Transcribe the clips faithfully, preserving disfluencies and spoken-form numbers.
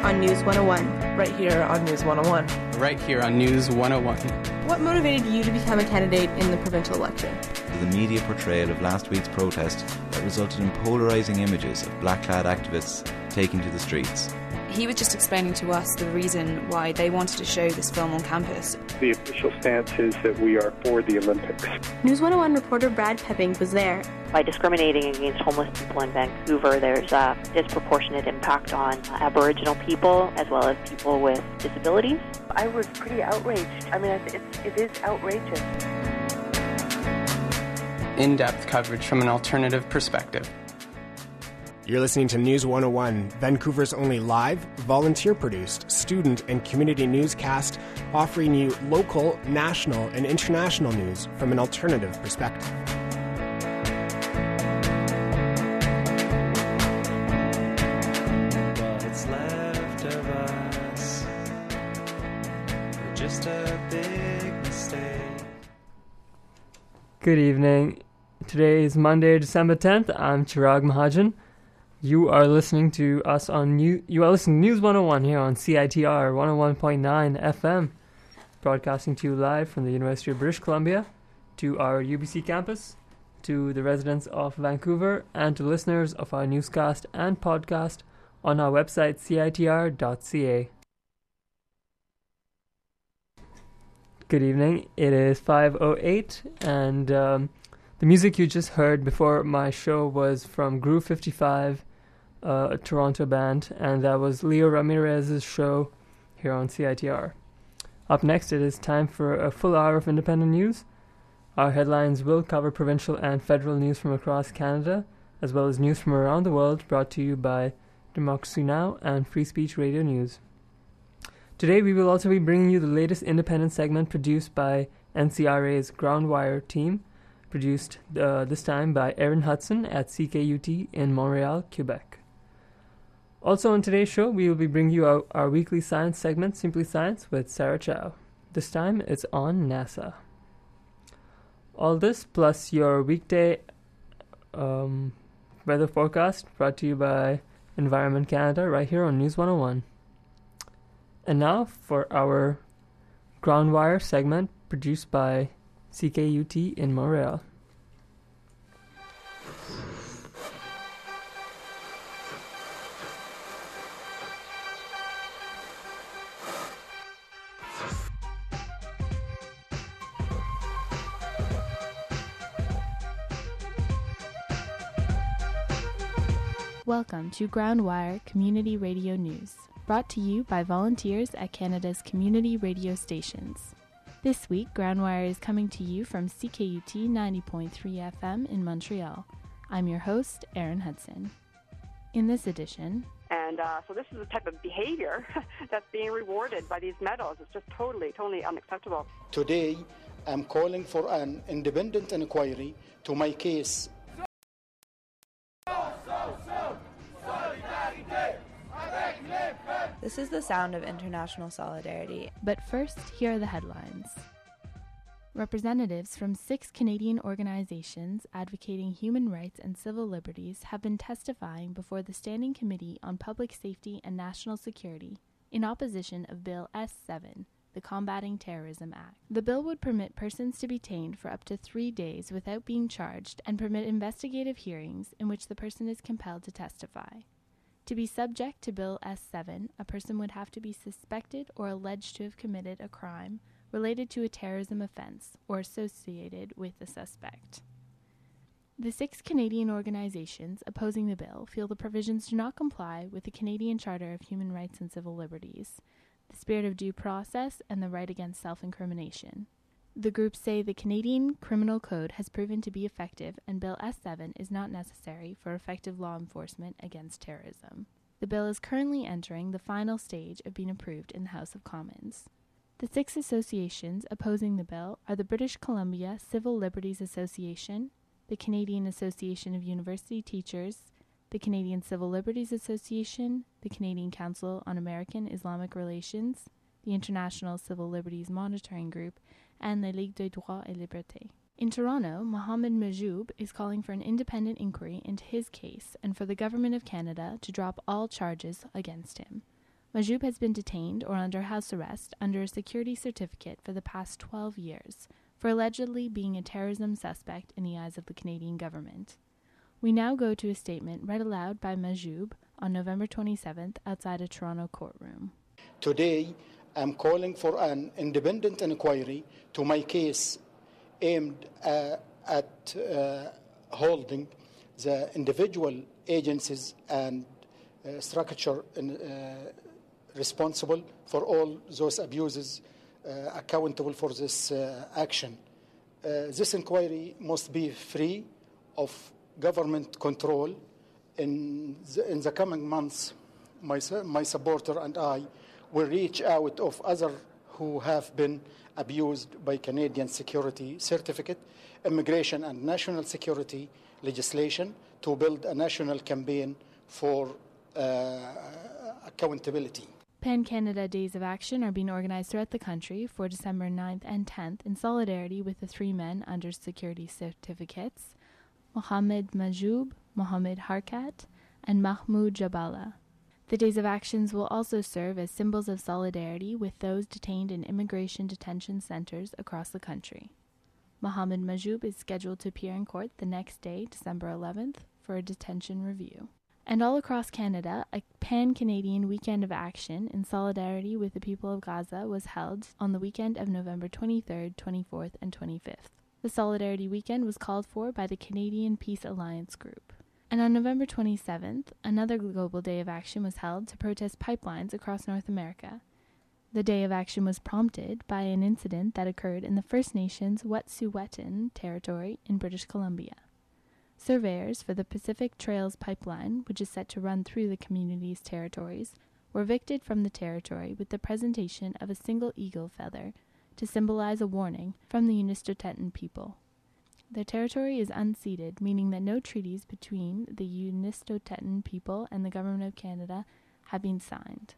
on News one oh one. Right here on News one oh one. Right here on News one oh one. What motivated you to become a candidate in the provincial election? The media portrayal of last week's protest that resulted in polarising images of black-clad activists taking to the streets. He was just explaining to us the reason why they wanted to show this film on campus. The official stance is that we are for the Olympics. News one oh one reporter Brad Pepping was there. By discriminating against homeless people in Vancouver, there's a disproportionate impact on Aboriginal people as well as people with disabilities. I was pretty outraged. I mean, it's, it is outrageous. In-depth coverage from an alternative perspective. You're listening to News one oh one, Vancouver's only live, volunteer-produced, student and community newscast, offering you local, national, and international news from an alternative perspective. What's left of us, just a big mistake. Good evening. Today is Monday, December tenth. I'm Chirag Mahajan. You are listening to us on New. You are listening to News one oh one here on C I T R one oh one point nine F M, broadcasting to you live from the University of British Columbia, to our U B C campus, to the residents of Vancouver, and to listeners of our newscast and podcast on our website C I T R dot C A. Good evening. It is five oh eight, and um, the music you just heard before my show was from Groove fifty-five. Uh, a Toronto band, and that was Leo Ramirez's show here on C I T R. Up next, it is time for a full hour of independent news. Our headlines will cover provincial and federal news from across Canada, as well as news from around the world, brought to you by Democracy Now! And Free Speech Radio News. Today, we will also be bringing you the latest independent segment produced by N C R A's Groundwire team, produced uh, this time by Aaron Hudson at C K U T in Montreal, Quebec. Also on today's show, we will be bringing you our, our weekly science segment, Simply Science, with Sarah Chow. This time, it's on NASA. All this, plus your weekday um, weather forecast, brought to you by Environment Canada, right here on News one oh one. And now, for our Groundwire segment, produced by C K U T in Montreal. Welcome to Groundwire Community Radio News, brought to you by volunteers at Canada's community radio stations. This week, Groundwire is coming to you from C K U T ninety point three F M in Montreal. I'm your host, Aaron Hudson. In this edition... And uh, so this is the type of behavior that's being rewarded by these medals. It's just totally, totally unacceptable. Today, I'm calling for an independent inquiry to my case. This is the sound of international solidarity. But first, here are the headlines. Representatives from six Canadian organizations advocating human rights and civil liberties have been testifying before the Standing Committee on Public Safety and National Security in opposition of Bill S seven, the Combating Terrorism Act. The bill would permit persons to be detained for up to three days without being charged and permit investigative hearings in which the person is compelled to testify. To be subject to Bill S seven, a person would have to be suspected or alleged to have committed a crime related to a terrorism offense or associated with the suspect. The six Canadian organizations opposing the bill feel the provisions do not comply with the Canadian Charter of Human Rights and Civil Liberties, the spirit of due process, and the right against self-incrimination. The groups say the Canadian Criminal Code has proven to be effective and Bill S seven is not necessary for effective law enforcement against terrorism. The bill is currently entering the final stage of being approved in the House of Commons. The six associations opposing the bill are the British Columbia Civil Liberties Association, the Canadian Association of University Teachers, the Canadian Civil Liberties Association, the Canadian Council on American Islamic Relations, the International Civil Liberties Monitoring Group, and the Ligue des Droits et Libertés. In Toronto, Mohamed Majoub is calling for an independent inquiry into his case and for the Government of Canada to drop all charges against him. Majoub has been detained or under house arrest under a security certificate for the past twelve years for allegedly being a terrorism suspect in the eyes of the Canadian government. We now go to a statement read aloud by Majoub on November twenty-seventh outside a Toronto courtroom. Today, I'm calling for an independent inquiry to my case aimed uh, at uh, holding the individual agencies and uh, structure in, uh, responsible for all those abuses, uh, accountable for this uh, action. Uh, this inquiry must be free of government control. In the, in the coming months, my, my supporter and I will reach out of others who have been abused by Canadian security certificate, immigration and national security legislation to build a national campaign for uh, accountability. Pan-Canada Days of Action are being organized throughout the country for December ninth and tenth in solidarity with the three men under security certificates, Mohamed Majoub, Mohamed Harkat, and Mahmoud Jabala. The Days of Actions will also serve as symbols of solidarity with those detained in immigration detention centers across the country. Mohamed Majoub is scheduled to appear in court the next day, December eleventh, for a detention review. And all across Canada, a pan-Canadian weekend of action in solidarity with the people of Gaza was held on the weekend of November twenty-third, twenty-fourth, and twenty-fifth. The Solidarity Weekend was called for by the Canadian Peace Alliance Group. And on November twenty-seventh, another global day of action was held to protest pipelines across North America. The day of action was prompted by an incident that occurred in the First Nations Wet'suwet'en territory in British Columbia. Surveyors for the Pacific Trails pipeline, which is set to run through the community's territories, were evicted from the territory with the presentation of a single eagle feather to symbolize a warning from the Unistotenton people. Their territory is unceded, meaning that no treaties between the Unistotenton people and the Government of Canada have been signed.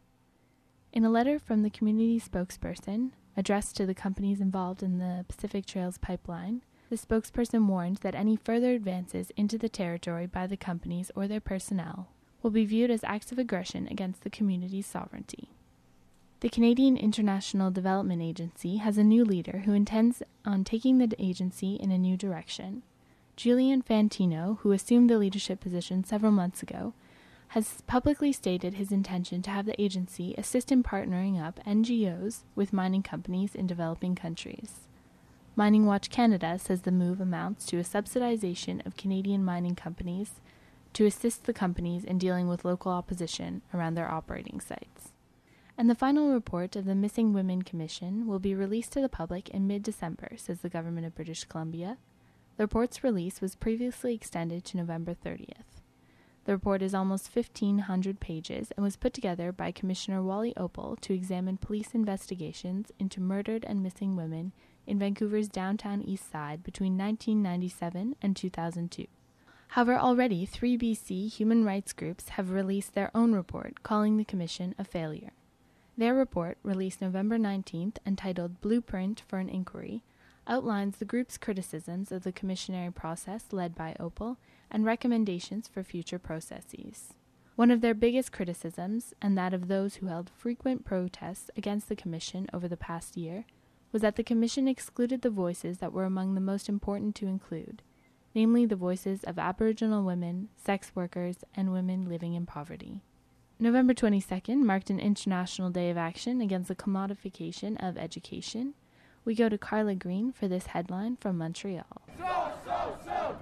In a letter from the community spokesperson, addressed to the companies involved in the Pacific Trails pipeline, the spokesperson warned that any further advances into the territory by the companies or their personnel will be viewed as acts of aggression against the community's sovereignty. The Canadian International Development Agency has a new leader who intends on taking the agency in a new direction. Julian Fantino, who assumed the leadership position several months ago, has publicly stated his intention to have the agency assist in partnering up N G Os with mining companies in developing countries. Mining Watch Canada says the move amounts to a subsidization of Canadian mining companies to assist the companies in dealing with local opposition around their operating sites. And the final report of the Missing Women Commission will be released to the public in mid-December, says the Government of British Columbia. The report's release was previously extended to November thirtieth. The report is almost fifteen hundred pages and was put together by Commissioner Wally Opal to examine police investigations into murdered and missing women in Vancouver's downtown east side between nineteen ninety-seven and two thousand two. However, already three B C human rights groups have released their own report calling the Commission a failure. Their report, released November nineteenth and titled Blueprint for an Inquiry, outlines the group's criticisms of the commissionary process led by Opal and recommendations for future processes. One of their biggest criticisms, and that of those who held frequent protests against the Commission over the past year, was that the Commission excluded the voices that were among the most important to include, namely the voices of Aboriginal women, sex workers, and women living in poverty. November twenty-second marked an International Day of Action against the commodification of education. We go to Carla Green for this headline from Montreal. So, so, so.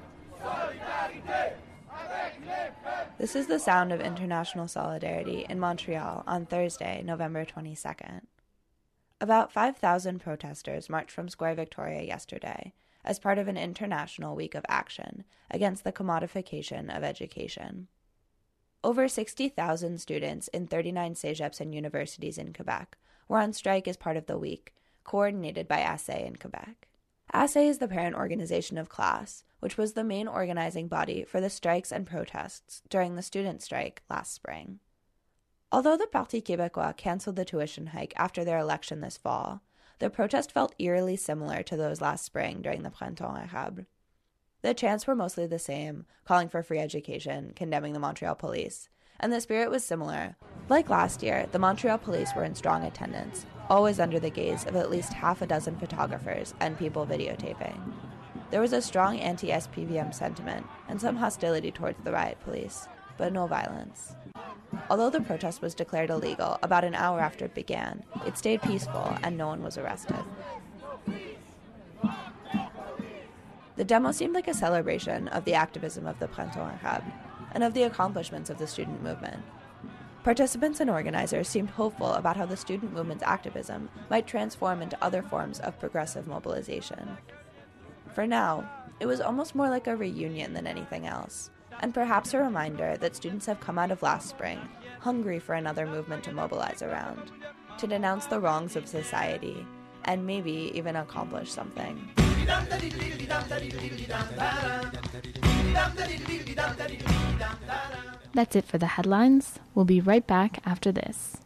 This is the sound of international solidarity in Montreal on Thursday, November twenty-second. About five thousand protesters marched from Square Victoria yesterday as part of an international week of action against the commodification of education. Over sixty thousand students in thirty-nine cégeps and universities in Quebec were on strike as part of the week, coordinated by A S A in Quebec. A S A is the parent organization of CLASS, which was the main organizing body for the strikes and protests during the student strike last spring. Although the Parti Québécois canceled the tuition hike after their election this fall, the protest felt eerily similar to those last spring during the Printemps Arabe. The chants were mostly the same, calling for free education, condemning the Montreal police, and the spirit was similar. Like last year, the Montreal police were in strong attendance, always under the gaze of at least half a dozen photographers and people videotaping. There was a strong anti-S P V M sentiment and some hostility towards the riot police, but no violence. Although the protest was declared illegal about an hour after it began, it stayed peaceful and no one was arrested. The demo seemed like a celebration of the activism of the Printemps Arabe and of the accomplishments of the student movement. Participants and organizers seemed hopeful about how the student movement's activism might transform into other forms of progressive mobilization. For now, it was almost more like a reunion than anything else, and perhaps a reminder that students have come out of last spring hungry for another movement to mobilize around, to denounce the wrongs of society, and maybe even accomplish something. That's it for the headlines. We'll be right back after this.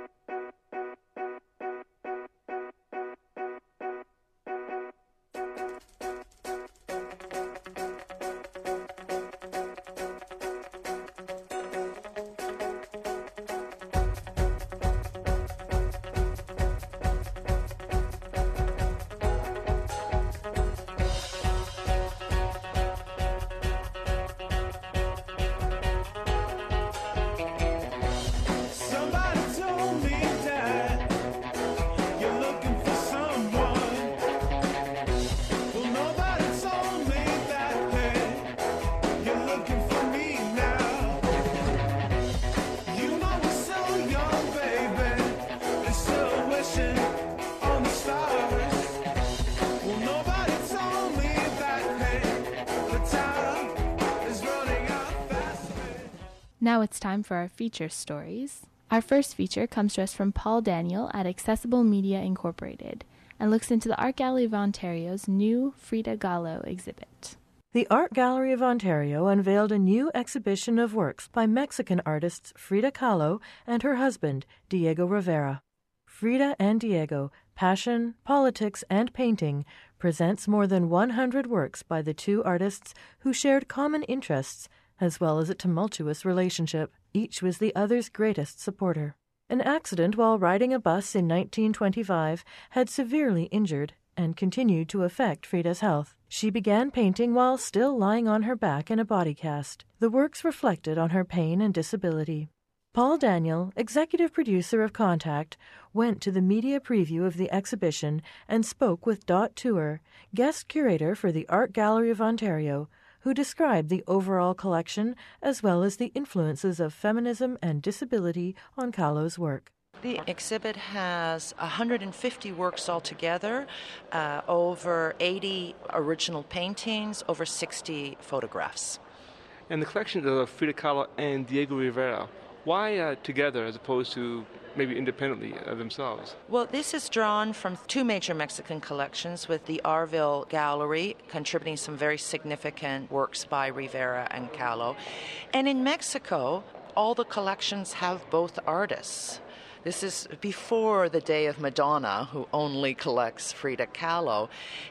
Now it's time for our feature stories. Our first feature comes to us from Paul Daniel at Accessible Media Incorporated and looks into the Art Gallery of Ontario's new Frida Kahlo exhibit. The Art Gallery of Ontario unveiled a new exhibition of works by Mexican artists Frida Kahlo and her husband, Diego Rivera. Frida and Diego, Passion, Politics, and Painting presents more than one hundred works by the two artists who shared common interests as well as a tumultuous relationship. Each was the other's greatest supporter. An accident while riding a bus in nineteen twenty-five had severely injured and continued to affect Frida's health. She began painting while still lying on her back in a body cast. The works reflected on her pain and disability. Paul Daniel, executive producer of Contact, went to the media preview of the exhibition and spoke with Dot Tour, guest curator for the Art Gallery of Ontario, who described the overall collection as well as the influences of feminism and disability on Kahlo's work. The exhibit has one hundred fifty works altogether, uh, over eighty original paintings, over sixty photographs. And the collection of Frida Kahlo and Diego Rivera, why uh, together as opposed to maybe independently of themselves? Well, this is drawn from two major Mexican collections, with the Arvil Gallery contributing some very significant works by Rivera and Kahlo. And in Mexico, all the collections have both artists. This is before the day of Madonna, who only collects Frida Kahlo.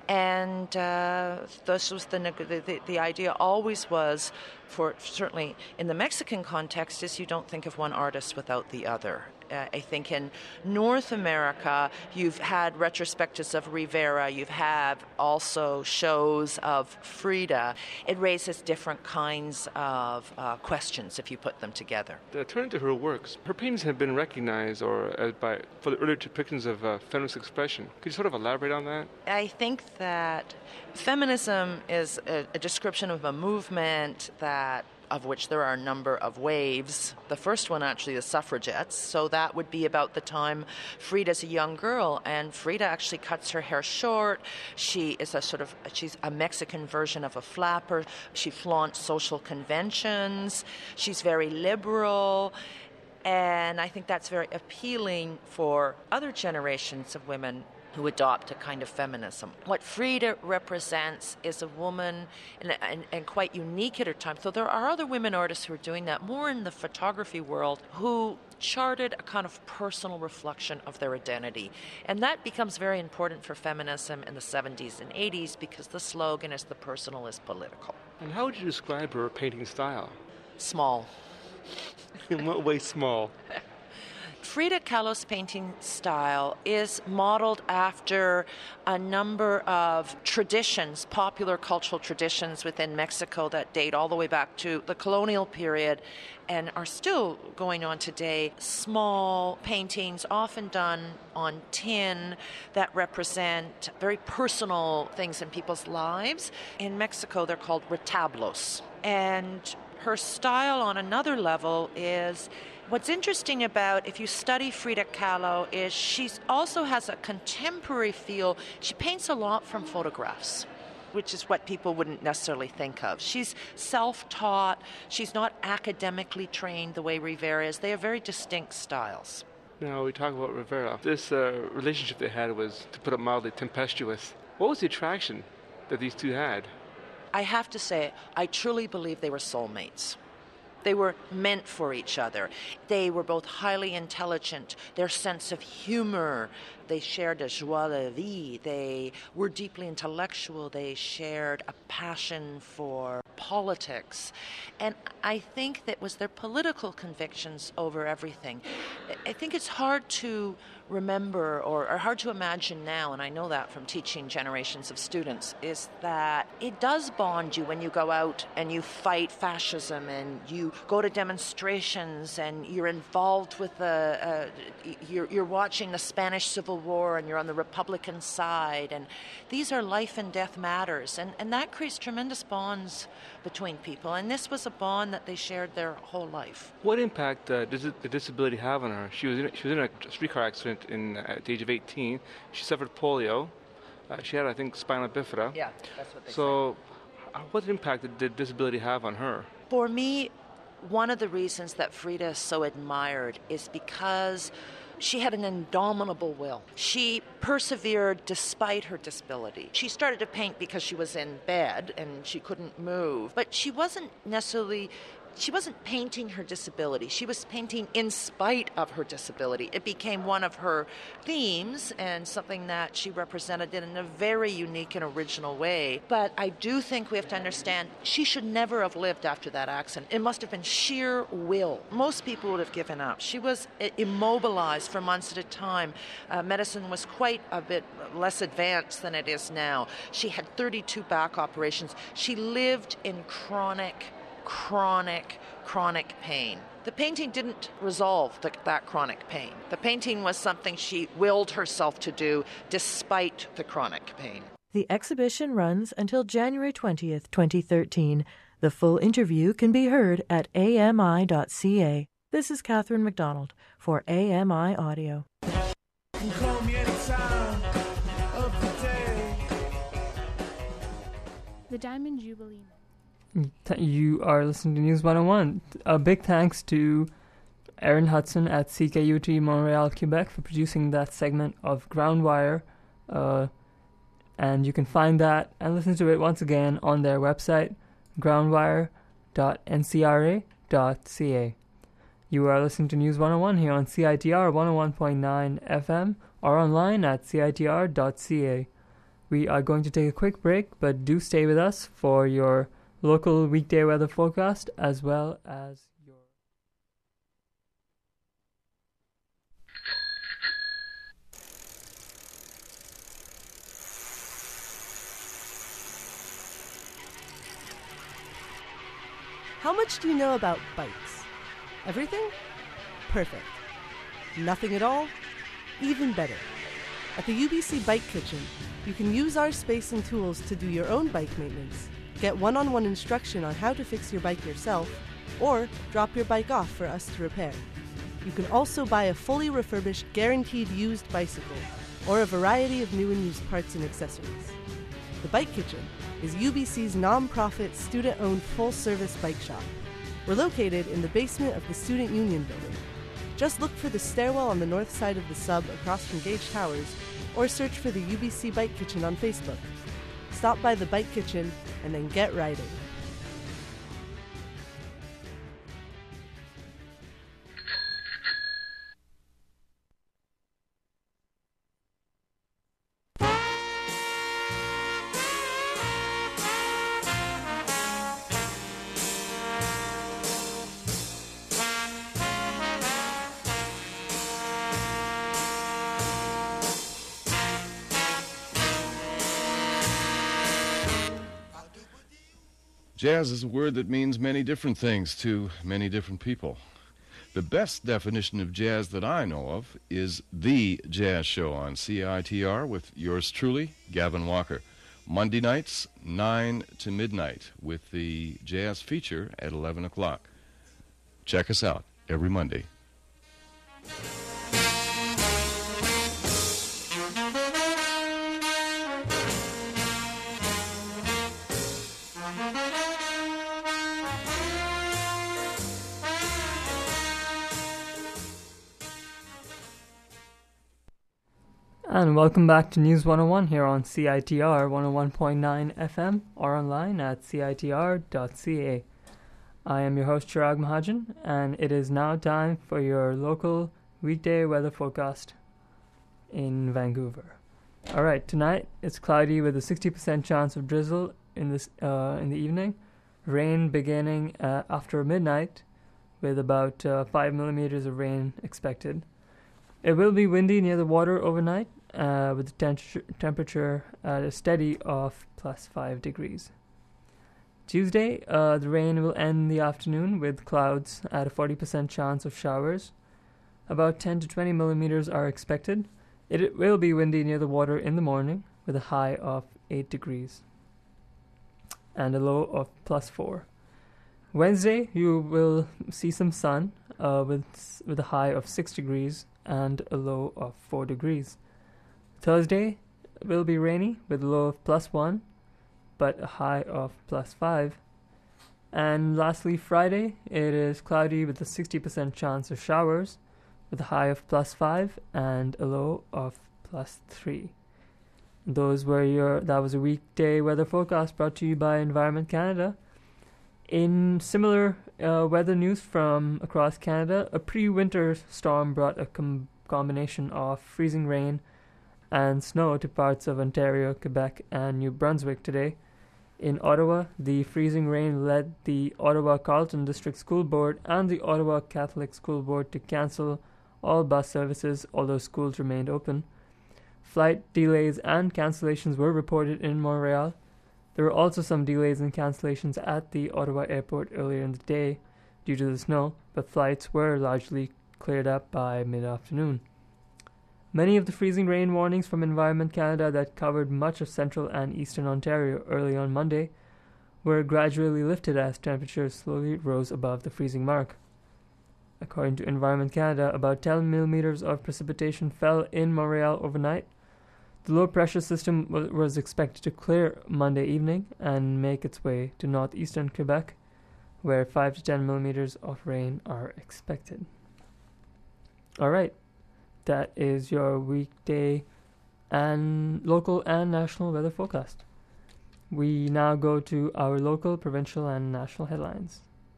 And uh, this was the, the, the idea always was, for certainly in the Mexican context, is you don't think of one artist without the other. Uh, I think in North America, you've had retrospectives of Rivera, you've had also shows of Frida. It raises different kinds of uh, questions if you put them together. Uh, turning to her works, her paintings have been recognized or uh, by for the earlier depictions of uh, feminist expression. Could you sort of elaborate on that? I think that feminism is a, a description of a movement that of which there are a number of waves. The first one, actually, the suffragettes. So that would be about the time Frida's a young girl, and Frida actually cuts her hair short. She is a sort of, she's a Mexican version of a flapper. She flaunts social conventions. She's very liberal. And I think that's very appealing for other generations of women who adopt a kind of feminism. What Frida represents is a woman, and, and, and quite unique at her time. So there are other women artists who are doing that, more in the photography world, who charted a kind of personal reflection of their identity. And that becomes very important for feminism in the seventies and eighties, because the slogan is "the personal is political." And how would you describe her painting style? Small. In what way small? Frida Kahlo's painting style is modeled after a number of traditions, popular cultural traditions within Mexico that date all the way back to the colonial period and are still going on today. Small paintings, often done on tin, that represent very personal things in people's lives. In Mexico, they're called retablos. And her style on another level is, what's interesting about, if you study Frida Kahlo, is she also has a contemporary feel. She paints a lot from photographs, which is what people wouldn't necessarily think of. She's self-taught. She's not academically trained the way Rivera is. They are very distinct styles. Now, we talk about Rivera. This uh, relationship they had was, to put it mildly, tempestuous. What was the attraction that these two had? I have to say, I truly believe they were soulmates. They were meant for each other. They were both highly intelligent. Their sense of humor, they shared a joie de vivre. They were deeply intellectual. They shared a passion for politics. And I think that was their political convictions over everything. I think it's hard to remember or, or hard to imagine now, and I know that from teaching generations of students, is that it does bond you when you go out and you fight fascism and you go to demonstrations and you're involved with the, uh, you're, you're watching the Spanish Civil War and you're on the Republican side, and these are life and death matters, and, and that creates tremendous bonds between people, and this was a bond that they shared their whole life. What impact uh, does it, the disability have on her? She was in, she was in a streetcar accident in, uh, at the age of eighteen. She suffered polio. Uh, she had, I think, spina bifida. Yeah, that's what they so, say. So, what impact did, did disability have on her? For me, one of the reasons that Frida is so admired is because she had an indomitable will. She persevered despite her disability. She started to paint because she was in bed and she couldn't move, but she wasn't necessarily She wasn't painting her disability. She was painting in spite of her disability. It became one of her themes and something that she represented in a very unique and original way. But I do think we have to understand she should never have lived after that accident. It must have been sheer will. Most people would have given up. She was immobilized for months at a time. Uh, medicine was quite a bit less advanced than it is now. She had thirty-two back operations. She lived in chronic chronic, chronic pain. The painting didn't resolve the, that chronic pain. The painting was something she willed herself to do despite the chronic pain. The exhibition runs until January twentieth, twenty thirteen. The full interview can be heard at A M I dot C A. This is Catherine McDonald for A M I Audio. The Diamond Jubilee. You are listening to News one oh one. A big thanks to Aaron Hudson at C K U T Montreal, Quebec for producing that segment of Groundwire. Uh, and you can find that and listen to it once again on their website, groundwire dot n c r a dot c a. You are listening to News one oh one here on C I T R one oh one point nine F M or online at c i t r dot c a. We are going to take a quick break, but do stay with us for your local weekday weather forecast as well as your... How much do you know about bikes? Everything? Perfect. Nothing at all? Even better. At the U B C Bike Kitchen, you can use our space and tools to do your own bike maintenance. Get one-on-one instruction on how to fix your bike yourself, or drop your bike off for us to repair. You can also buy a fully refurbished, guaranteed used bicycle, or a variety of new and used parts and accessories. The Bike Kitchen is U B C's non-profit, student-owned, full-service bike shop. We're located in the basement of the Student Union building. Just look for the stairwell on the north side of the sub across from Gage Towers, or search for the U B C Bike Kitchen on Facebook. Stop by the Bike Kitchen and then get riding. Jazz is a word that means many different things to many different people. The best definition of jazz that I know of is The Jazz Show on C I T R with yours truly, Gavin Walker. Monday nights, nine to midnight, with the jazz feature at eleven o'clock. Check us out every Monday. And welcome back to News one oh one here on C I T R one oh one point nine F M or online at C I T R dot C A. I am your host Chirag Mahajan, and it is now time for your local weekday weather forecast in Vancouver. Alright, tonight it's cloudy with a sixty percent chance of drizzle in this uh, in the evening. Rain beginning uh, after midnight with about uh, five millimeters of rain expected. It will be windy near the water overnight, uh, with the tem- temperature at a steady of plus five degrees. Tuesday, uh, the rain will end in the afternoon with clouds at a forty percent chance of showers. About ten to twenty millimeters are expected. It, it will be windy near the water in the morning with a high of eight degrees and a low of plus four. Wednesday, you will see some sun uh, with with a high of six degrees and a low of four degrees. Thursday will be rainy with a low of plus one, but a high of plus five. And lastly, Friday, it is cloudy with a sixty percent chance of showers with a high of plus five and a low of plus three. Those were your, that was a weekday weather forecast brought to you by Environment Canada. In similar uh, weather news from across Canada, a pre-winter storm brought a com- combination of freezing rain and snow to parts of Ontario, Quebec, and New Brunswick today. In Ottawa, the freezing rain led the Ottawa Carleton District School Board and the Ottawa Catholic School Board to cancel all bus services, although schools remained open. Flight delays and cancellations were reported in Montreal. There were also some delays and cancellations at the Ottawa airport earlier in the day due to the snow, but flights were largely cleared up by mid-afternoon. Many of the freezing rain warnings from Environment Canada that covered much of central and eastern Ontario early on Monday were gradually lifted as temperatures slowly rose above the freezing mark. According to Environment Canada, about ten millimeters of precipitation fell in Montreal overnight. The low-pressure system w- was expected to clear Monday evening and make its way to northeastern Quebec, where five to ten millimeters of rain are expected. All right, that is your weekday and local and national weather forecast. We now go to our local, provincial, and national headlines.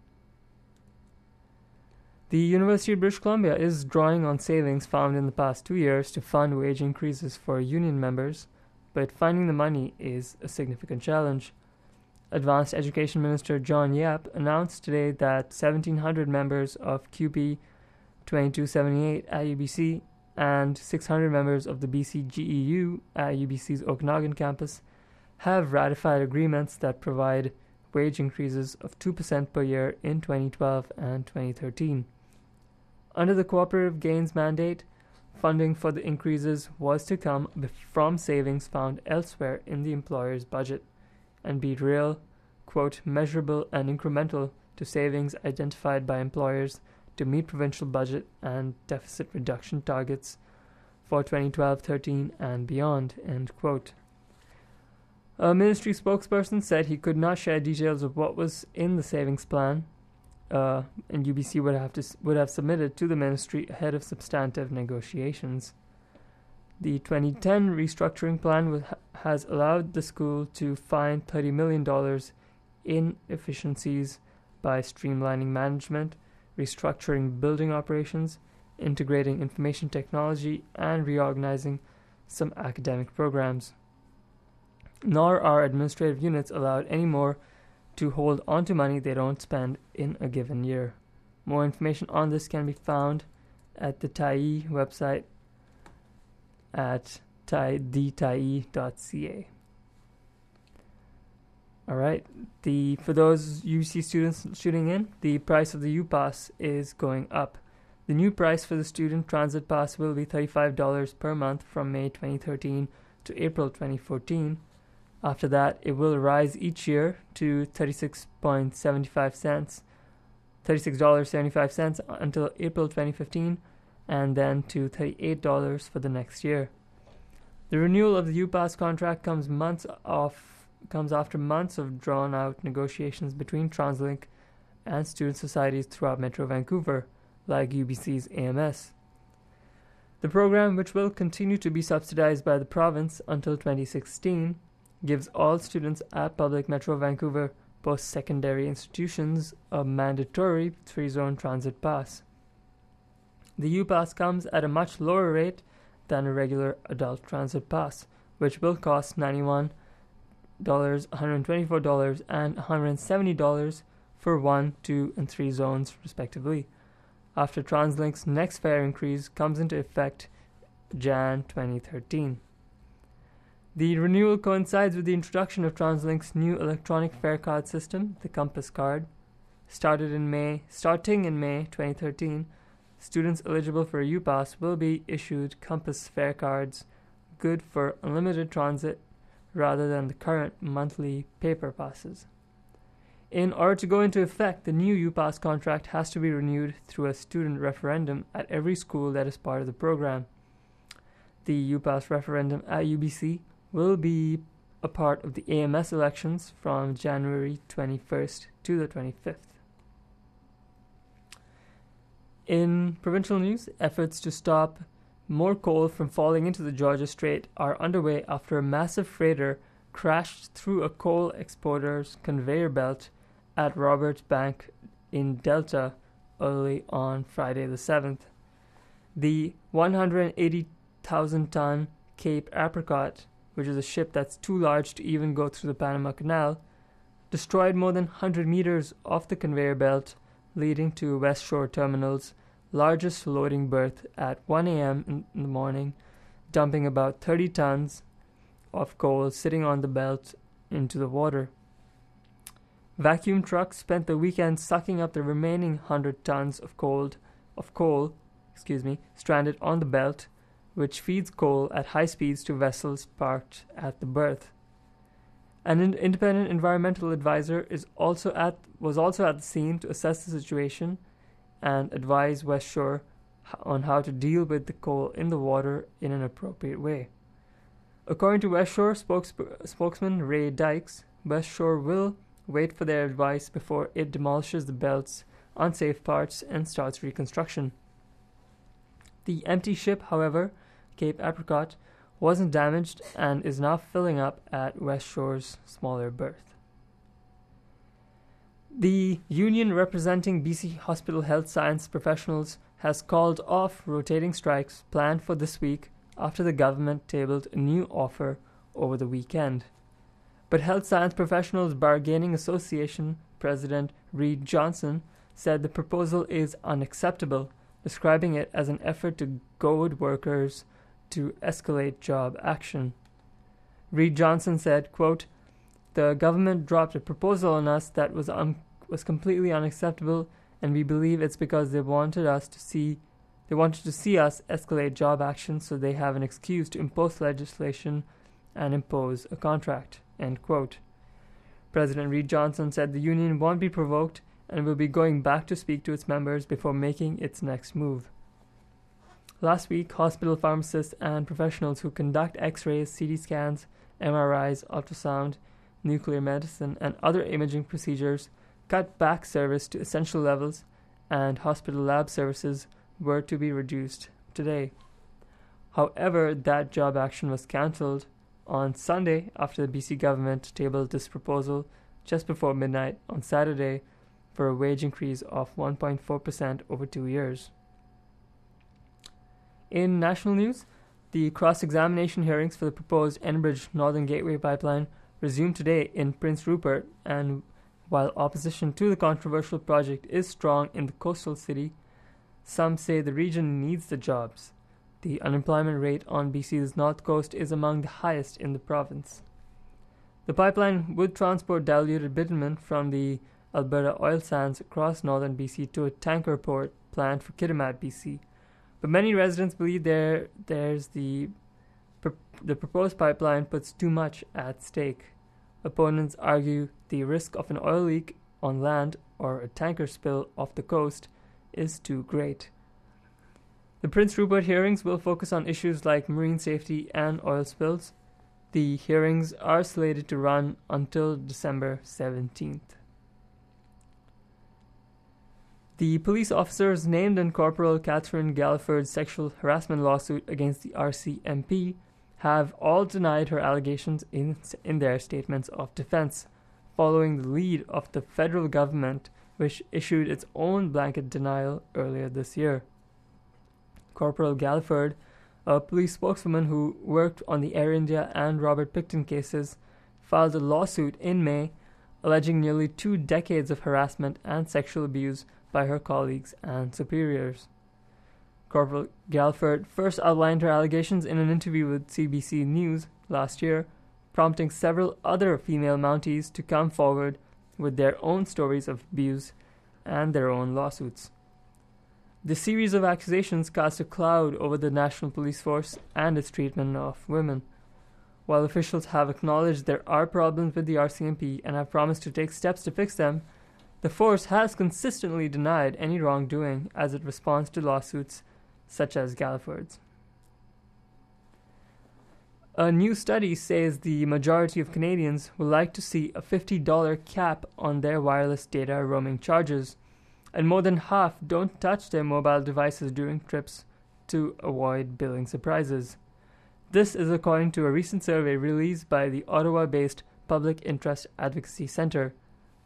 The University of British Columbia is drawing on savings found in the past two years to fund wage increases for union members, but finding the money is a significant challenge. Advanced Education Minister John Yap announced today that seventeen hundred members of Q P twenty-two seventy-eight at U B C and six hundred members of the B C G E U at U B C's Okanagan campus have ratified agreements that provide wage increases of two percent per year in twenty twelve and twenty thirteen. Under the Cooperative Gains mandate, funding for the increases was to come from savings found elsewhere in the employer's budget and be real, quote, measurable and incremental to savings identified by employers to meet provincial budget and deficit reduction targets for twenty twelve thirteen and beyond, end quote. A ministry spokesperson said he could not share details of what was in the savings plan, uh, and U B C would have to would have submitted to the ministry ahead of substantive negotiations. The twenty ten restructuring plan was, has allowed the school to find thirty million dollars in efficiencies by streamlining management, restructuring building operations, integrating information technology, and reorganizing some academic programs. Nor are administrative units allowed anymore to hold onto money they don't spend in a given year. More information on this can be found at the T I E website at the T I E dot C A. All right. The for those U B C students tuning in, the price of the U-Pass is going up. The new price for the student transit pass will be thirty-five dollars per month from May twenty thirteen to April twenty fourteen. After that, it will rise each year to thirty-six dollars and seventy-five cents, thirty-six dollars and seventy-five cents until April twenty fifteen, and then to thirty-eight dollars for the next year. The renewal of the U-Pass contract comes months off comes after months of drawn-out negotiations between TransLink and student societies throughout Metro Vancouver, like U B C's A M S. The program, which will continue to be subsidized by the province until twenty sixteen, gives all students at public Metro Vancouver post-secondary institutions a mandatory three-zone transit pass. The U-Pass comes at a much lower rate than a regular adult transit pass, which will cost ninety-one dollars, one hundred twenty-four dollars, and one hundred seventy dollars for one, two, and three zones, respectively, after TransLink's next fare increase comes into effect January twenty thirteen. The renewal coincides with the introduction of TransLink's new electronic fare card system, the Compass Card. Started in May, starting in May twenty thirteen, students eligible for a U-Pass will be issued Compass fare cards, good for unlimited transit, rather than the current monthly paper passes. In order to go into effect, the new U-Pass contract has to be renewed through a student referendum at every school that is part of the program. The U-Pass referendum at U B C will be a part of the A M S elections from January twenty-first to the twenty-fifth. In provincial news, efforts to stop more coal from falling into the Georgia Strait are underway after a massive freighter crashed through a coal exporter's conveyor belt at Roberts Bank in Delta early on Friday the seventh. The one hundred eighty thousand ton Cape Apricot, which is a ship that's too large to even go through the Panama Canal, destroyed more than one hundred meters off the conveyor belt, leading to West Shore Terminal's largest loading berth at one a.m. in the morning, dumping about thirty tons of coal sitting on the belt into the water. Vacuum trucks spent the weekend sucking up the remaining one hundred tons of coal, of coal, excuse me, stranded on the belt, which feeds coal at high speeds to vessels parked at the berth. An in- independent environmental advisor is also at was also at the scene to assess the situation and advise West Shore on how to deal with the coal in the water in an appropriate way. According to West Shore spokes- spokesman Ray Dykes, West Shore will wait for their advice before it demolishes the belt's unsafe parts and starts reconstruction. The empty ship, however, Cape Apricot, wasn't damaged and is now filling up at West Shore's smaller berth. The union representing B C hospital health science professionals has called off rotating strikes planned for this week after the government tabled a new offer over the weekend. But Health Science Professionals Bargaining Association President Reed Johnson said the proposal is unacceptable, describing it as an effort to goad workers to escalate job action. Reed Johnson said, quote, "The government dropped a proposal on us that was un- was completely unacceptable, and we believe it's because they wanted us to see they wanted to see us escalate job action so they have an excuse to impose legislation and impose a contract." End quote. President Reed Johnson said the union won't be provoked and will be going back to speak to its members before making its next move. Last week, hospital pharmacists and professionals who conduct X-rays, C T scans, M R Is, ultrasound, nuclear medicine, and other imaging procedures cut back service to essential levels, and hospital lab services were to be reduced today. However, that job action was cancelled on Sunday after the B C government tabled this proposal just before midnight on Saturday for a wage increase of one point four percent over two years. In national news, the cross-examination hearings for the proposed Enbridge Northern Gateway pipeline resumed today in Prince Rupert, and while opposition to the controversial project is strong in the coastal city, some say the region needs the jobs. The unemployment rate on B C's north coast is among the highest in the province. The pipeline would transport diluted bitumen from the Alberta oil sands across northern B C to a tanker port planned for Kitimat, B C. But many residents believe there there's the the proposed pipeline puts too much at stake. Opponents argue the risk of an oil leak on land or a tanker spill off the coast is too great. The Prince Rupert hearings will focus on issues like marine safety and oil spills. The hearings are slated to run until December seventeenth. The police officers named in Corporal Catherine Galliford's sexual harassment lawsuit against the R C M P have all denied her allegations in, in their statements of defense, following the lead of the federal government, which issued its own blanket denial earlier this year. Corporal Galliford, a police spokeswoman who worked on the Air India and Robert Picton cases, filed a lawsuit in May alleging nearly two decades of harassment and sexual abuse by her colleagues and superiors. Corporal Galliford first outlined her allegations in an interview with C B C News last year, prompting several other female Mounties to come forward with their own stories of abuse and their own lawsuits. The series of accusations cast a cloud over the National Police Force and its treatment of women. While officials have acknowledged there are problems with the R C M P and have promised to take steps to fix them, the force has consistently denied any wrongdoing as it responds to lawsuits such as Galliford's. A new study says the majority of Canadians would like to see a fifty dollars cap on their wireless data roaming charges, and more than half don't touch their mobile devices during trips to avoid billing surprises. This is according to a recent survey released by the Ottawa-based Public Interest Advocacy Centre.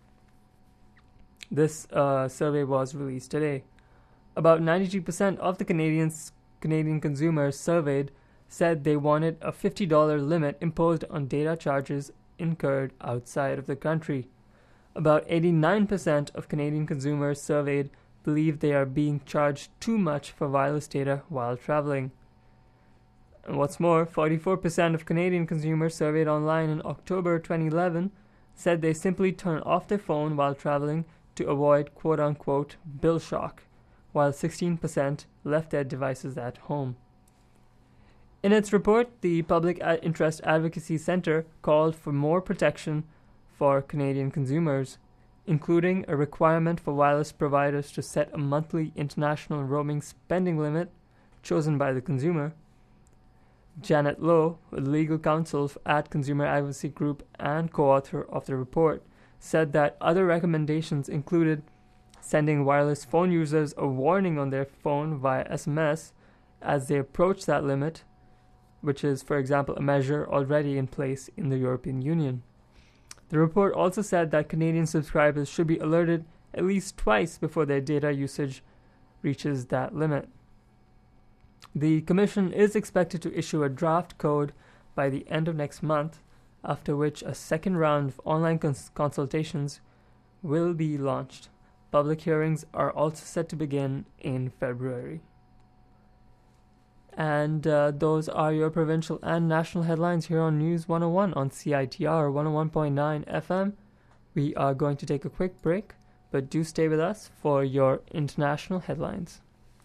This uh, survey was released today. About ninety-two percent of the Canadians, Canadian consumers surveyed said they wanted a fifty dollars limit imposed on data charges incurred outside of the country. About eighty-nine percent of Canadian consumers surveyed believe they are being charged too much for wireless data while traveling. And what's more, forty-four percent of Canadian consumers surveyed online in October twenty eleven said they simply turn off their phone while traveling to avoid quote-unquote bill shock, while sixteen percent left their devices at home. In its report, the Public Interest Advocacy Centre called for more protection for Canadian consumers, including a requirement for wireless providers to set a monthly international roaming spending limit chosen by the consumer. Janet Lowe, a legal counsel at Consumer Advocacy Group and co-author of the report, said that other recommendations included sending wireless phone users a warning on their phone via S M S as they approach that limit, which is, for example, a measure already in place in the European Union. The report also said that Canadian subscribers should be alerted at least twice before their data usage reaches that limit. The Commission is expected to issue a draft code by the end of next month, after which a second round of online cons- consultations will be launched. Public hearings are also set to begin in February. And uh, those are your provincial and national headlines here on News one oh one on C I T R one oh one point nine F M. We are going to take a quick break, but do stay with us for your international headlines.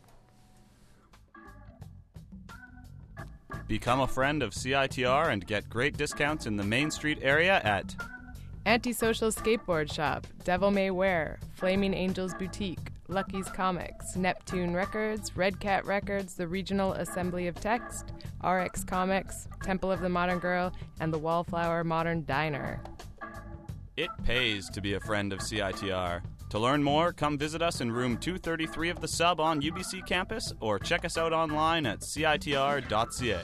Become a friend of C I T R and get great discounts in the Main Street area at Antisocial Skateboard Shop, Devil May Wear, Flaming Angels Boutique, Lucky's Comics, Neptune Records, Red Cat Records, the Regional Assembly of Text, R X Comics, Temple of the Modern Girl, and the Wallflower Modern Diner. It pays to be a friend of C I T R. To learn more, come visit us in room two thirty-three of the Sub on U B C campus or check us out online at C I T R dot C A.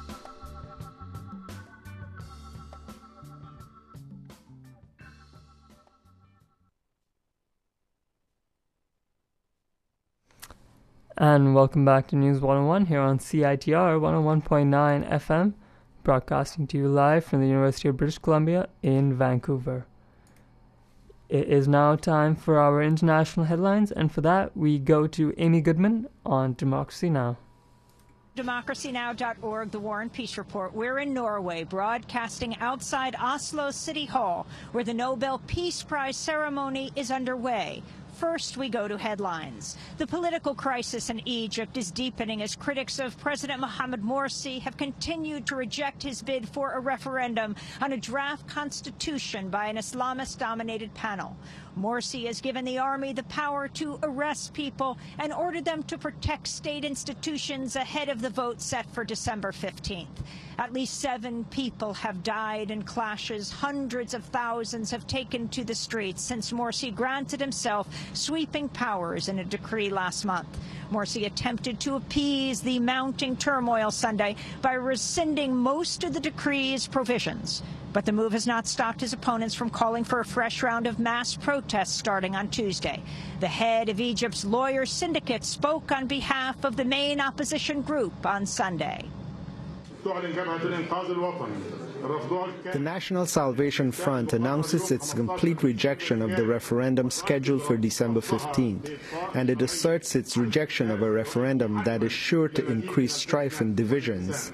And welcome back to News one oh one here on C I T R one oh one point nine F M, broadcasting to you live from the University of British Columbia in Vancouver. It is now time for our international headlines, and for that we go to Amy Goodman on Democracy Now! democracy now dot org, the War and Peace Report. We're in Norway, broadcasting outside Oslo City Hall, where the Nobel Peace Prize ceremony is underway. First, we go to headlines. The political crisis in Egypt is deepening as critics of President Mohamed Morsi have continued to reject his bid for a referendum on a draft constitution by an Islamist-dominated panel. Morsi has given the army the power to arrest people and ordered them to protect state institutions ahead of the vote set for December fifteenth. At least seven people have died in clashes. Hundreds of thousands have taken to the streets since Morsi granted himself sweeping powers in a decree last month. Morsi attempted to appease the mounting turmoil Sunday by rescinding most of the decree's provisions. But the move has not stopped his opponents from calling for a fresh round of mass protests starting on Tuesday. The head of Egypt's lawyer syndicate spoke on behalf of the main opposition group on Sunday. The National Salvation Front announces its complete rejection of the referendum scheduled for December fifteenth, and it asserts its rejection of a referendum that is sure to increase strife and divisions.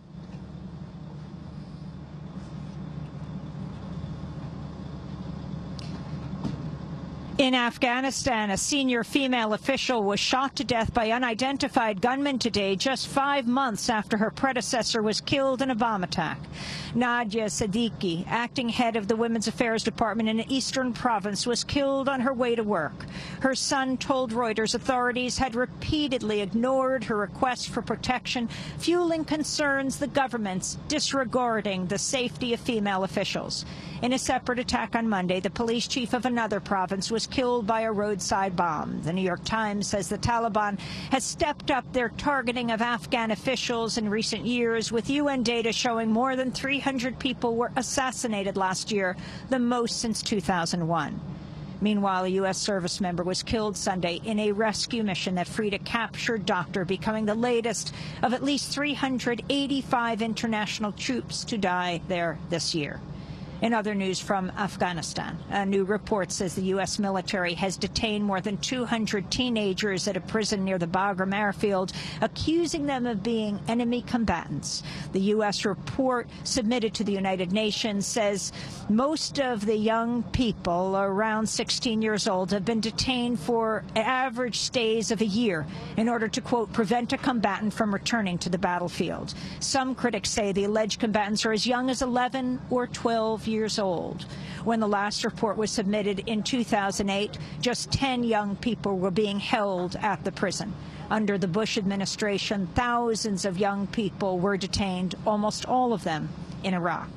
In Afghanistan, a senior female official was shot to death by unidentified gunmen today, just five months after her predecessor was killed in a bomb attack. Nadia Siddiqui, acting head of the Women's Affairs Department in the Eastern Province, was killed on her way to work. Her son told Reuters authorities had repeatedly ignored her request for protection, fueling concerns the government's disregarding the safety of female officials. In a separate attack on Monday, the police chief of another province was killed by a roadside bomb. The New York Times says the Taliban has stepped up their targeting of Afghan officials in recent years, with U N data showing more than three hundred people were assassinated last year, the most since two thousand one. Meanwhile, a U S service member was killed Sunday in a rescue mission that freed a captured doctor, becoming the latest of at least three hundred eighty-five international troops to die there this year. In other news from Afghanistan, a new report says the U S military has detained more than two hundred teenagers at a prison near the Bagram airfield, accusing them of being enemy combatants. The U S report submitted to the United Nations says most of the young people, around sixteen years old, have been detained for average stays of a year in order to, quote, prevent a combatant from returning to the battlefield. Some critics say the alleged combatants are as young as eleven or twelve years years old. When the last report was submitted in two thousand eight, just ten young people were being held at the prison. Under the Bush administration, thousands of young people were detained, almost all of them in Iraq.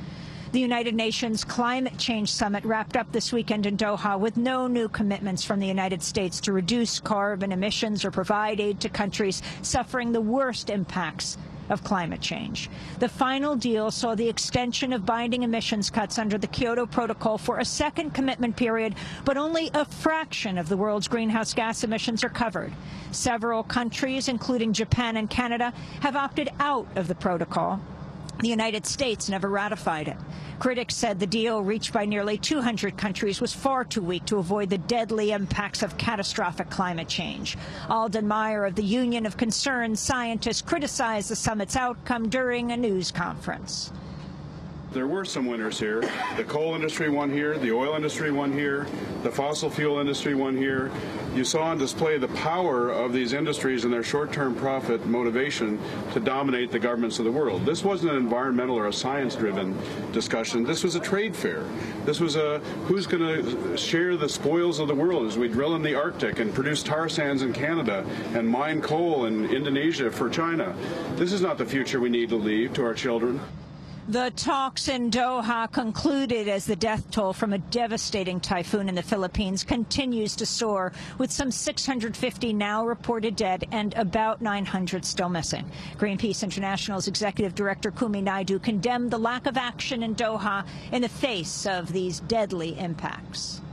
The United Nations Climate Change Summit wrapped up this weekend in Doha with no new commitments from the United States to reduce carbon emissions or provide aid to countries suffering the worst impacts of climate change. The final deal saw the extension of binding emissions cuts under the Kyoto Protocol for a second commitment period, but only a fraction of the world's greenhouse gas emissions are covered. Several countries, including Japan and Canada, have opted out of the protocol. The United States never ratified it. Critics said the deal reached by nearly two hundred countries was far too weak to avoid the deadly impacts of catastrophic climate change. Alden Meyer of the Union of Concerned Scientists criticized the summit's outcome during a news conference. There were some winners here. The coal industry won here, the oil industry won here, the fossil fuel industry won here. You saw on display the power of these industries and their short-term profit motivation to dominate the governments of the world. This wasn't an environmental or a science-driven discussion. This was a trade fair. This was a who's going to share the spoils of the world as we drill in the Arctic and produce tar sands in Canada and mine coal in Indonesia for China. This is not the future we need to leave to our children. The talks in Doha concluded as the death toll from a devastating typhoon in the Philippines continues to soar, with some six hundred fifty now reported dead and about nine hundred still missing. Greenpeace International's executive director Kumi Naidu condemned the lack of action in Doha in the face of these deadly impacts.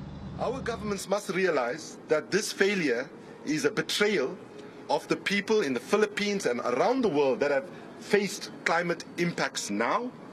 Our governments must realize that this failure is a betrayal of the people in the Philippines and around the world that have faced climate impacts now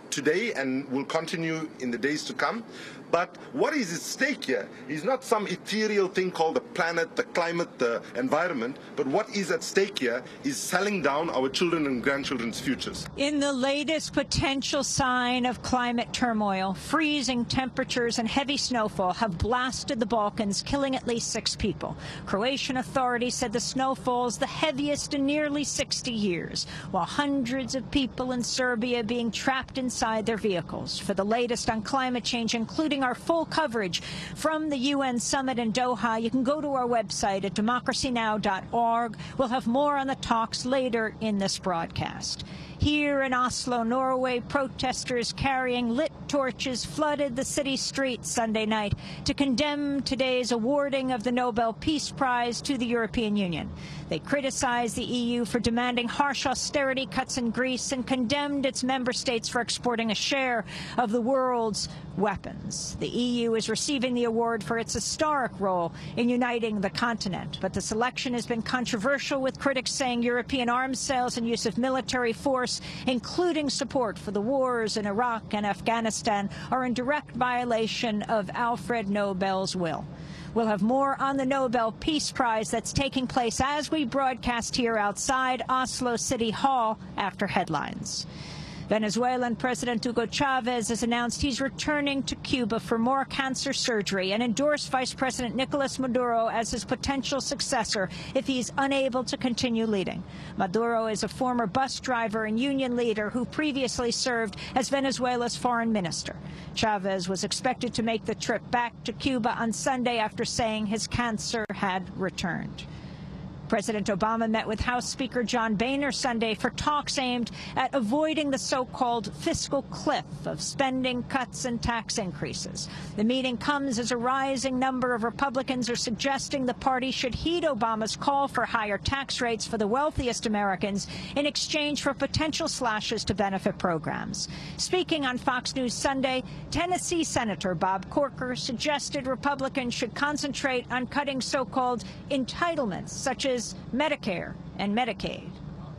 today and will continue in the days to come. But what is at stake here is not some ethereal thing called the planet, the climate, the environment, but what is at stake here is selling down our children and grandchildren's futures. In the latest potential sign of climate turmoil, freezing temperatures and heavy snowfall have blasted the Balkans, killing at least six people. Croatian authorities said the snowfall is the heaviest in nearly sixty years, while hundreds of people in Serbia being trapped inside their vehicles. For the latest on climate change, including our full coverage from the U N summit in Doha, you can go to our website at democracy now dot org. We'll have more on the talks later in this broadcast. Here in Oslo, Norway, protesters carrying lit torches flooded the city streets Sunday night to condemn today's awarding of the Nobel Peace Prize to the European Union. They criticized the E U for demanding harsh austerity cuts in Greece and condemned its member states for exporting a share of the world's weapons. The E U is receiving the award for its historic role in uniting the continent, but the selection has been controversial, with critics saying European arms sales and use of military force, including support for the wars in Iraq and Afghanistan, are in direct violation of Alfred Nobel's will. We'll have more on the Nobel Peace Prize that's taking place as we broadcast here outside Oslo City Hall after headlines. Venezuelan President Hugo Chavez has announced he's returning to Cuba for more cancer surgery and endorsed Vice President Nicolas Maduro as his potential successor if he's unable to continue leading. Maduro is a former bus driver and union leader who previously served as Venezuela's foreign minister. Chavez was expected to make the trip back to Cuba on Sunday after saying his cancer had returned. President Obama met with House Speaker John Boehner Sunday for talks aimed at avoiding the so-called fiscal cliff of spending cuts and tax increases. The meeting comes as a rising number of Republicans are suggesting the party should heed Obama's call for higher tax rates for the wealthiest Americans in exchange for potential slashes to benefit programs. Speaking on Fox News Sunday, Tennessee Senator Bob Corker suggested Republicans should concentrate on cutting so-called entitlements, such as Medicare and Medicaid.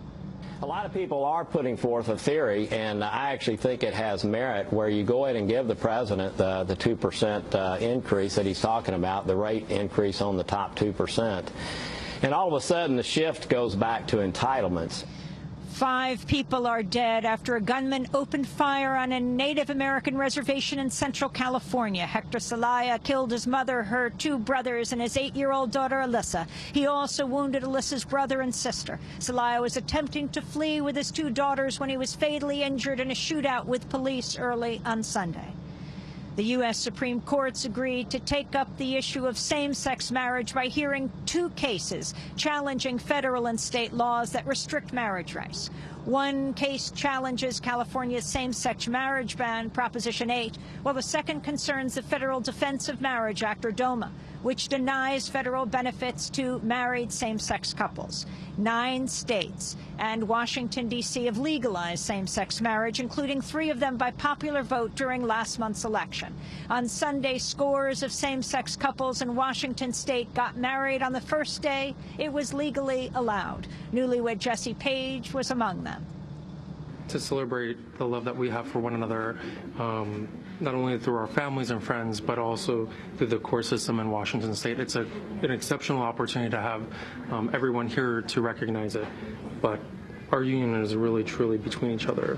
A lot of people are putting forth a theory, and I actually think it has merit, where you go ahead and give the president the, the two percent uh, increase that he's talking about, the rate increase on the top two percent. And all of a sudden, the shift goes back to entitlements. Five people are dead after a gunman opened fire on a Native American reservation in Central California. Hector Celaya killed his mother, her two brothers, and his eight-year-old daughter, Alyssa. He also wounded Alyssa's brother and sister. Celaya was attempting to flee with his two daughters when he was fatally injured in a shootout with police early on Sunday. The U S Supreme Court's agreed to take up the issue of same-sex marriage by hearing two cases challenging federal and state laws that restrict marriage rights. One case challenges California's same-sex marriage ban, Proposition eight, while the second concerns the Federal Defense of Marriage Act, or DOMA, which denies federal benefits to married same-sex couples. Nine states and Washington, D C have legalized same-sex marriage, including three of them by popular vote during last month's election. On Sunday, scores of same-sex couples in Washington state got married on the first day it was legally allowed. Newlywed Jesse Page was among them. To celebrate the love that we have for one another, um, not only through our families and friends, but also through the court system in Washington state. It's a, an exceptional opportunity to have um, everyone here to recognize it. But our union is really, truly between each other.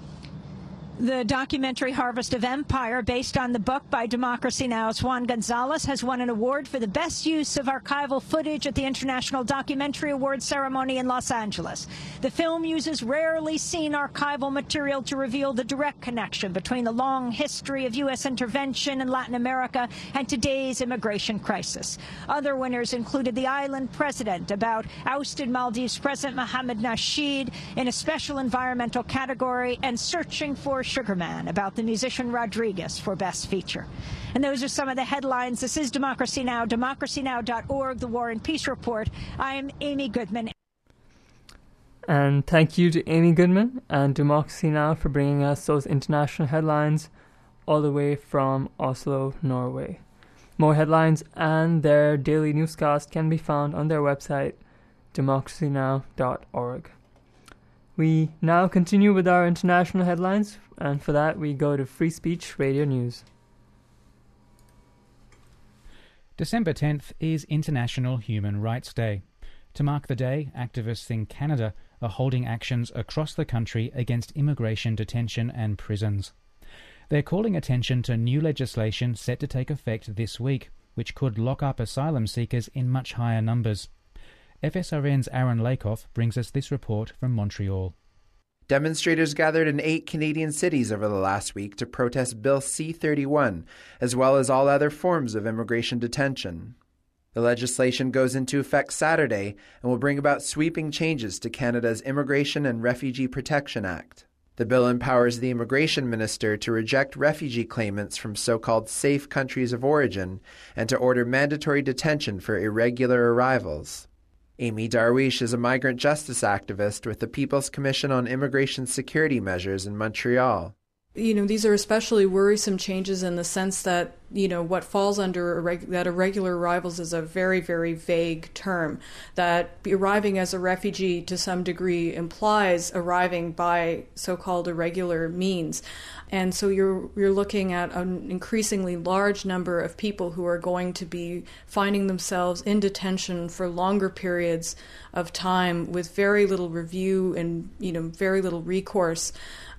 The documentary Harvest of Empire, based on the book by Democracy Now!'s Juan Gonzalez, has won an award for the best use of archival footage at the International Documentary Awards ceremony in Los Angeles. The film uses rarely seen archival material to reveal the direct connection between the long history of U S intervention in Latin America and today's immigration crisis. Other winners included The Island President, about ousted Maldives President Mohamed Nasheed, in a special environmental category, and Searching for Sugar Man, about the musician Rodriguez, for Best Feature. And those are some of the headlines. This is Democracy Now!, democracy now dot org, the War and Peace Report. I'm Amy Goodman. And thank you to Amy Goodman and Democracy Now! For bringing us those international headlines all the way from Oslo, Norway. More headlines and their daily newscast can be found on their website, democracy now dot org. We now continue with our international headlines, and for that we go to Free Speech Radio News. December tenth is International Human Rights Day. To mark the day, activists in Canada are holding actions across the country against immigration detention and prisons. They're calling attention to new legislation set to take effect this week, which could lock up asylum seekers in much higher numbers. F S R N's Aaron Lakoff brings us this report from Montreal. Demonstrators gathered in eight Canadian cities over the last week to protest Bill C thirty-one, as well as all other forms of immigration detention. The legislation goes into effect Saturday and will bring about sweeping changes to Canada's Immigration and Refugee Protection Act. The bill empowers the immigration minister to reject refugee claimants from so-called safe countries of origin and to order mandatory detention for irregular arrivals. Amy Darwish is a migrant justice activist with the People's Commission on Immigration Security Measures in Montreal. You know, these are especially worrisome changes in the sense that, you know, what falls under irreg- that irregular arrivals is a very, very vague term. That arriving as a refugee to some degree implies arriving by so-called irregular means. And so you're you're looking at an increasingly large number of people who are going to be finding themselves in detention for longer periods of time with very little review and, you know, very little recourse.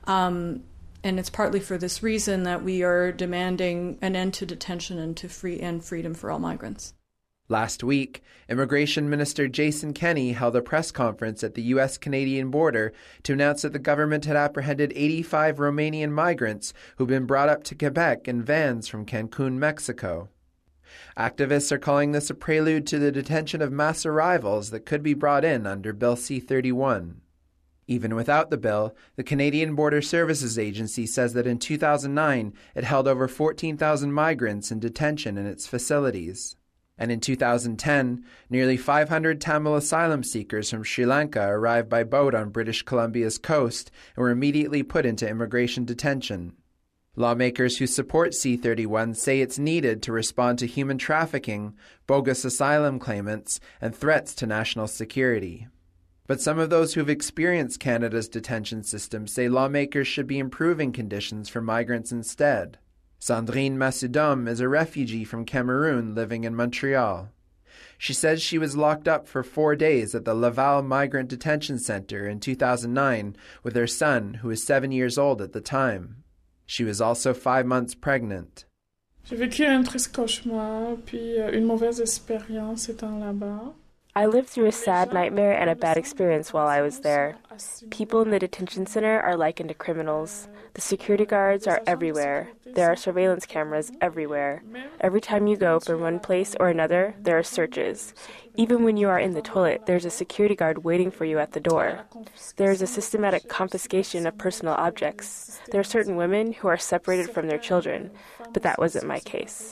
Um, And it's partly for this reason that we are demanding an end to detention and to free and freedom for all migrants. Last week, Immigration Minister Jason Kenney held a press conference at the U S Canadian border to announce that the government had apprehended eighty-five Romanian migrants who've been brought up to Quebec in vans from Cancun, Mexico. Activists are calling this a prelude to the detention of mass arrivals that could be brought in under Bill C thirty-one. Even without the bill, the Canadian Border Services Agency says that in two thousand nine it held over fourteen thousand migrants in detention in its facilities. And in two thousand ten, nearly five hundred Tamil asylum seekers from Sri Lanka arrived by boat on British Columbia's coast and were immediately put into immigration detention. Lawmakers who support C thirty-one say it's needed to respond to human trafficking, bogus asylum claimants, and threats to national security. But some of those who've experienced Canada's detention system say lawmakers should be improving conditions for migrants instead. Sandrine Massoudom is a refugee from Cameroon living in Montreal. She says she was locked up for four days at the Laval Migrant Detention Centre in two thousand nine with her son, who was seven years old at the time. She was also five months pregnant. J'ai vécu un triste cauchemar, puis une mauvaise expérience étant là-bas. I lived through a sad nightmare and a bad experience while I was there. People in the detention center are likened to criminals. The security guards are everywhere. There are surveillance cameras everywhere. Every time you go from one place or another, there are searches. Even when you are in the toilet, there's a security guard waiting for you at the door. There is a systematic confiscation of personal objects. There are certain women who are separated from their children, but that wasn't my case.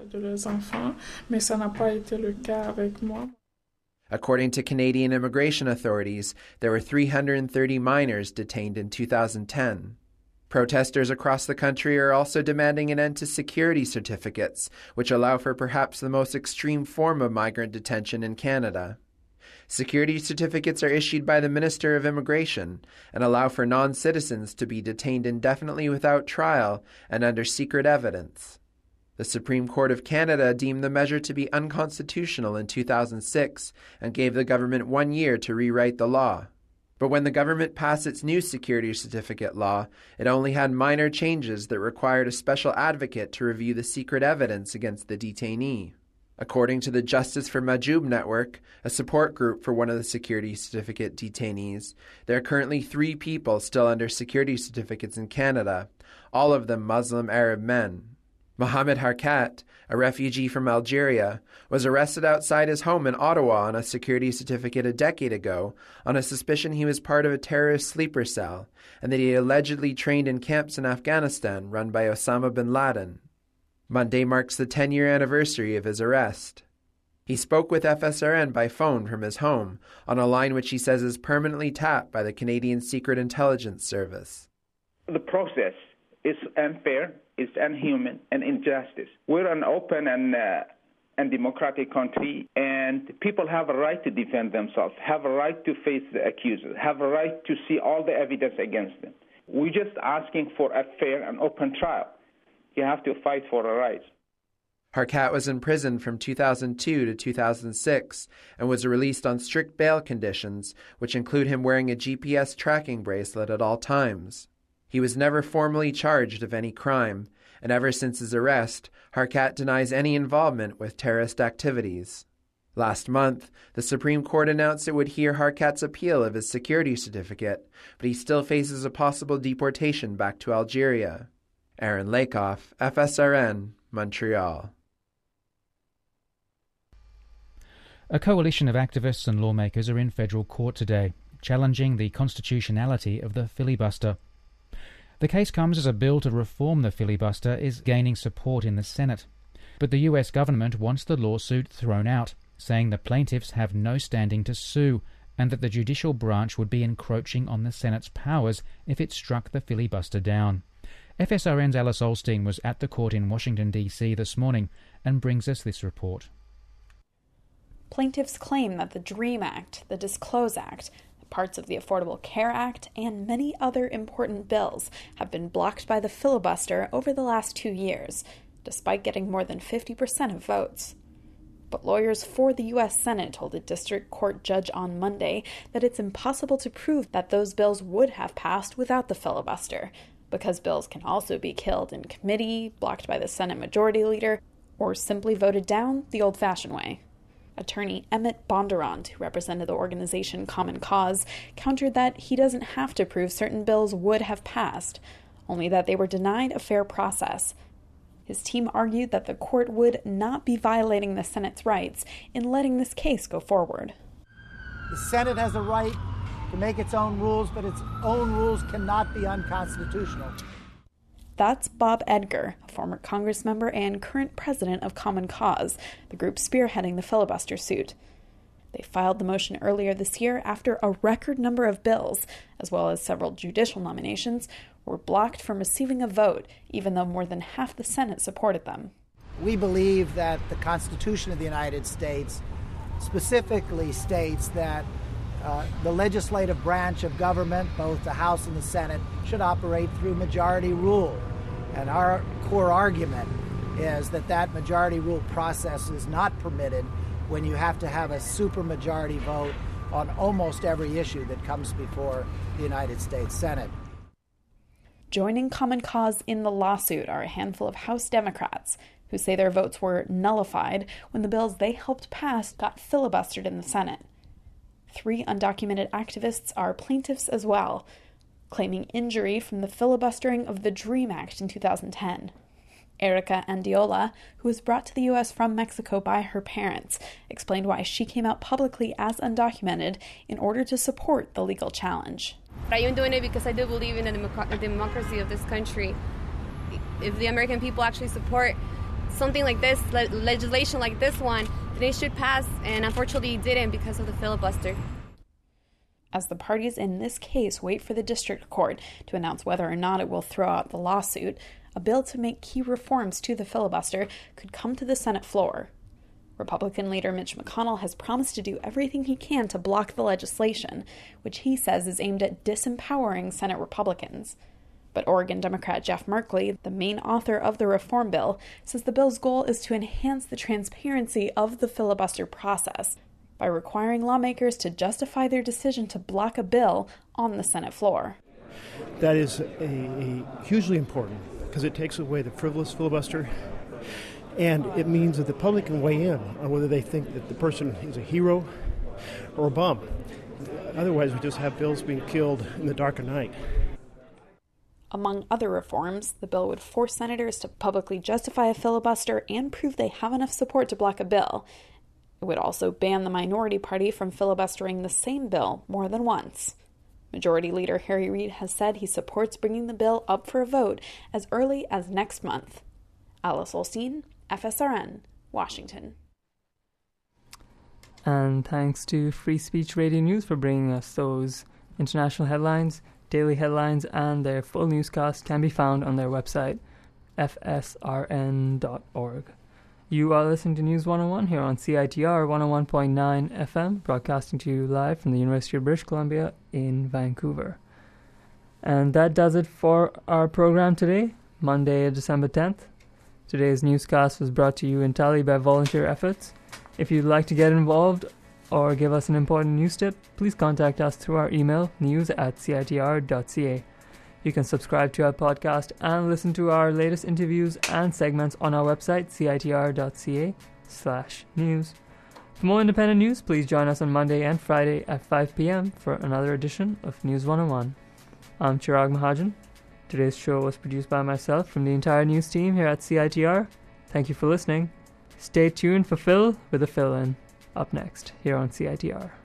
According to Canadian immigration authorities, there were three hundred thirty minors detained in two thousand ten. Protesters across the country are also demanding an end to security certificates, which allow for perhaps the most extreme form of migrant detention in Canada. Security certificates are issued by the Minister of Immigration and allow for non-citizens to be detained indefinitely without trial and under secret evidence. The Supreme Court of Canada deemed the measure to be unconstitutional in two thousand six and gave the government one year to rewrite the law. But when the government passed its new security certificate law, it only had minor changes that required a special advocate to review the secret evidence against the detainee. According to the Justice for Majub Network, a support group for one of the security certificate detainees, there are currently three people still under security certificates in Canada, all of them Muslim Arab men. Mohamed Harkat, a refugee from Algeria, was arrested outside his home in Ottawa on a security certificate a decade ago on a suspicion he was part of a terrorist sleeper cell and that he allegedly trained in camps in Afghanistan run by Osama bin Laden. Monday marks the ten-year anniversary of his arrest. He spoke with F S R N by phone from his home on a line which he says is permanently tapped by the Canadian Secret Intelligence Service. The process is unfair, it's inhuman, and injustice. We're an open and uh, and democratic country, and people have a right to defend themselves, have a right to face the accusers, have a right to see all the evidence against them. We're just asking for a fair and open trial. You have to fight for a right. Harkat was in prison from two thousand two to two thousand six and was released on strict bail conditions, which include him wearing a G P S tracking bracelet at all times. He was never formally charged of any crime, and ever since his arrest, Harkat denies any involvement with terrorist activities. Last month, the Supreme Court announced it would hear Harkat's appeal of his security certificate, but he still faces a possible deportation back to Algeria. Aaron Lakoff, F S R N, Montreal. A coalition of activists and lawmakers are in federal court today, challenging the constitutionality of the filibuster. The case comes as a bill to reform the filibuster is gaining support in the Senate. But the U S government wants the lawsuit thrown out, saying the plaintiffs have no standing to sue and that the judicial branch would be encroaching on the Senate's powers if it struck the filibuster down. F S R N's Alice Olstein was at the court in Washington, D C this morning and brings us this report. Plaintiffs claim that the DREAM Act, the Disclose Act, parts of the Affordable Care Act, and many other important bills have been blocked by the filibuster over the last two years, despite getting more than fifty percent of votes. But lawyers for the U S Senate told a district court judge on Monday that it's impossible to prove that those bills would have passed without the filibuster, because bills can also be killed in committee, blocked by the Senate Majority Leader, or simply voted down the old-fashioned way. Attorney Emmett Bondurant, who represented the organization Common Cause, countered that he doesn't have to prove certain bills would have passed, only that they were denied a fair process. His team argued that the court would not be violating the Senate's rights in letting this case go forward. The Senate has the right to make its own rules, but its own rules cannot be unconstitutional. That's Bob Edgar, a former Congress member and current president of Common Cause, the group spearheading the filibuster suit. They filed the motion earlier this year after a record number of bills, as well as several judicial nominations, were blocked from receiving a vote, even though more than half the Senate supported them. We believe that the Constitution of the United States specifically states that Uh, the legislative branch of government, both the House and the Senate, should operate through majority rule. And our core argument is that that majority rule process is not permitted when you have to have a supermajority vote on almost every issue that comes before the United States Senate. Joining Common Cause in the lawsuit are a handful of House Democrats who say their votes were nullified when the bills they helped pass got filibustered in the Senate. Three undocumented activists are plaintiffs as well, claiming injury from the filibustering of the DREAM Act in two thousand ten. Erica Andiola, who was brought to the U S from Mexico by her parents, explained why she came out publicly as undocumented in order to support the legal challenge. I am doing it because I do believe in the democ- democracy of this country. If the American people actually support something like this, le- legislation like this one, they should pass, and unfortunately it didn't because of the filibuster. As the parties in this case wait for the district court to announce whether or not it will throw out the lawsuit, a bill to make key reforms to the filibuster could come to the Senate floor. Republican leader Mitch McConnell has promised to do everything he can to block the legislation, which he says is aimed at disempowering Senate Republicans. But Oregon Democrat Jeff Merkley, the main author of the reform bill, says the bill's goal is to enhance the transparency of the filibuster process by requiring lawmakers to justify their decision to block a bill on the Senate floor. That is a, a hugely important because it takes away the frivolous filibuster, and it means that the public can weigh in on whether they think that the person is a hero or a bum. Otherwise, we just have bills being killed in the dark of night. Among other reforms, the bill would force senators to publicly justify a filibuster and prove they have enough support to block a bill. It would also ban the minority party from filibustering the same bill more than once. Majority Leader Harry Reid has said he supports bringing the bill up for a vote as early as next month. Alice Olstein, F S R N, Washington. And thanks to Free Speech Radio News for bringing us those international headlines. Daily headlines and their full newscast can be found on their website, f s r n dot org. You are listening to News one oh one here on C I T R one oh one point nine F M, broadcasting to you live from the University of British Columbia in Vancouver. And that does it for our program today, Monday, December tenth. Today's newscast was brought to you entirely by volunteer efforts. If you'd like to get involved or give us an important news tip, please contact us through our email, news at C I T R dot C A. You can subscribe to our podcast and listen to our latest interviews and segments on our website, C I T R dot C A slash news. For more independent news, please join us on Monday and Friday at five p.m. for another edition of News one oh one. I'm Chirag Mahajan. Today's show was produced by myself from the entire news team here at C I T R. Thank you for listening. Stay tuned for Phil with a fill-in up next here on C I T R.